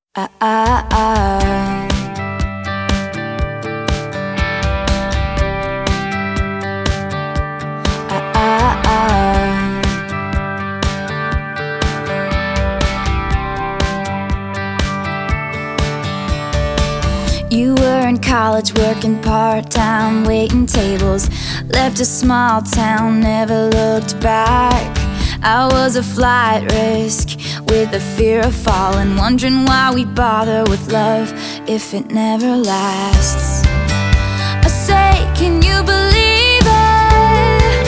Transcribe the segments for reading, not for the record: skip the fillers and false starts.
Ah, ah, ah. Ah, ah, ah. You were in college working part-time, waiting tables. Left a small town, never looked back. I was a flight risk with the fear of falling, wondering why we bother with love if it never lasts. I say, can you believe it?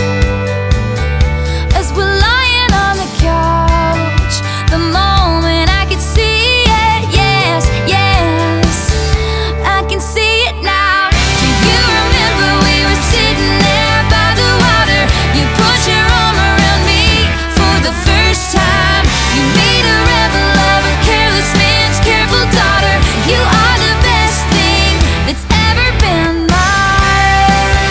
As we're lying on the couch, the moment I could see it, yes, yes, I can see it now. Do you remember we were sitting there by the water? You put your arm around me for the first time. You made a rebel of a careless man's careful daughter. You are the best thing that's ever been mine.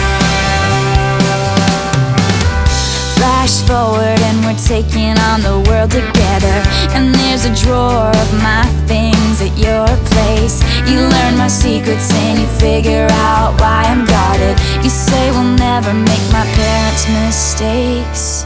Flash forward and we're taking on the world together, and there's a drawer of my things at your place. You learn my secrets and you figure out why I'm guarded. You say we'll never make my parents' mistakes.